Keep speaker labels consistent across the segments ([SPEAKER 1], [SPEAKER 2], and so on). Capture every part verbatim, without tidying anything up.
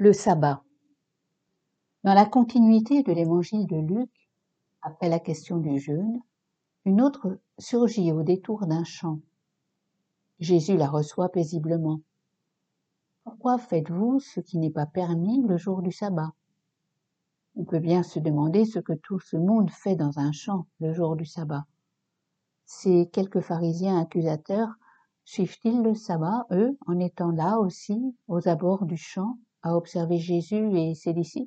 [SPEAKER 1] Le sabbat. Dans la continuité de l'évangile de Luc, après la question du jeûne, une autre surgit au détour d'un champ. Jésus la reçoit paisiblement. « Pourquoi faites-vous ce qui n'est pas permis le jour du sabbat ?» On peut bien se demander ce que tout ce monde fait dans un champ le jour du sabbat. Ces quelques pharisiens accusateurs suivent-ils le sabbat, eux, en étant là aussi, aux abords du champ, à observer Jésus et ses disciples ?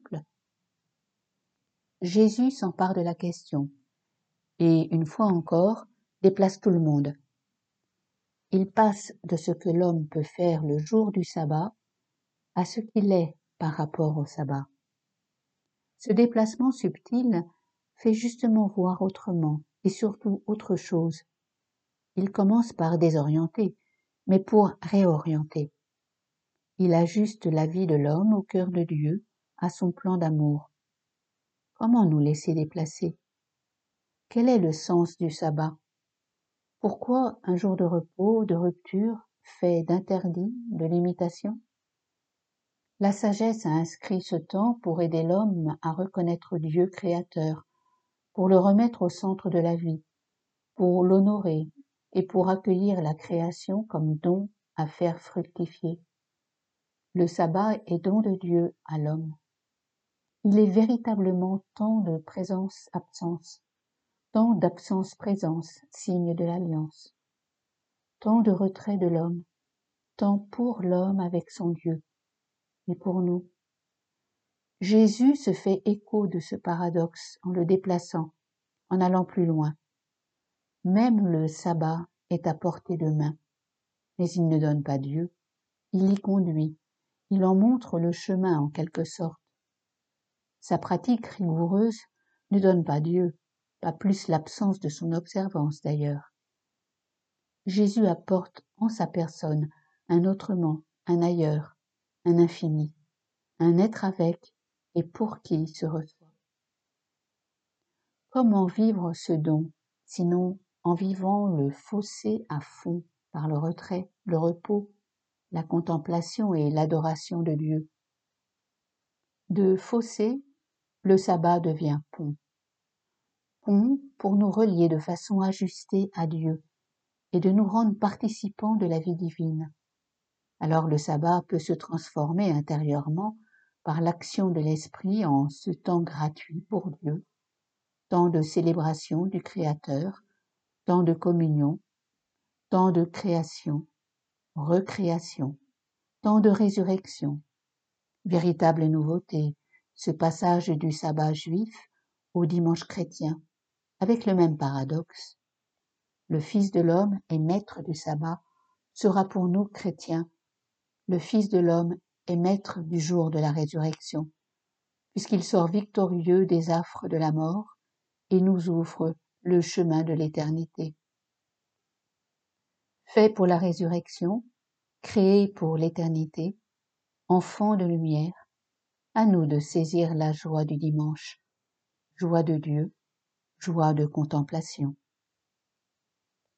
[SPEAKER 1] Jésus s'empare de la question et, une fois encore, déplace tout le monde. Il passe de ce que l'homme peut faire le jour du sabbat à ce qu'il est par rapport au sabbat. Ce déplacement subtil fait justement voir autrement et surtout autre chose. Il commence par désorienter, mais pour réorienter. Il ajuste la vie de l'homme au cœur de Dieu, à son plan d'amour. Comment nous laisser déplacer ? Quel est le sens du sabbat ? Pourquoi un jour de repos, de rupture, fait d'interdit, de limitation ? La sagesse a inscrit ce temps pour aider l'homme à reconnaître Dieu créateur, pour le remettre au centre de la vie, pour l'honorer et pour accueillir la création comme don à faire fructifier. Le sabbat est don de Dieu à l'homme. Il est véritablement temps de présence-absence, temps d'absence-présence, signe de l'alliance, temps de retrait de l'homme, temps pour l'homme avec son Dieu et pour nous. Jésus se fait écho de ce paradoxe en le déplaçant, en allant plus loin. Même le sabbat est à portée de main, mais il ne donne pas Dieu, il y conduit, il en montre le chemin en quelque sorte. Sa pratique rigoureuse ne donne pas Dieu, pas plus l'absence de son observance d'ailleurs. Jésus apporte en sa personne un autrement, un ailleurs, un infini, un être avec et pour qui il se reçoit. Comment vivre ce don, sinon en vivant le fossé à fond par le retrait, le repos, la contemplation et l'adoration de Dieu. De fossé, le sabbat devient pont. Pont pour nous relier de façon ajustée à Dieu et de nous rendre participants de la vie divine. Alors le sabbat peut se transformer intérieurement par l'action de l'Esprit en ce temps gratuit pour Dieu, temps de célébration du Créateur, temps de communion, temps de création, recréation, temps de résurrection. Véritable nouveauté, ce passage du sabbat juif au dimanche chrétien, avec le même paradoxe. Le Fils de l'homme est maître du sabbat, sera pour nous chrétiens. Le Fils de l'homme est maître du jour de la résurrection, puisqu'il sort victorieux des affres de la mort et nous ouvre le chemin de l'éternité. Fait pour la résurrection, créé pour l'éternité, enfant de lumière, à nous de saisir la joie du dimanche, joie de Dieu, joie de contemplation.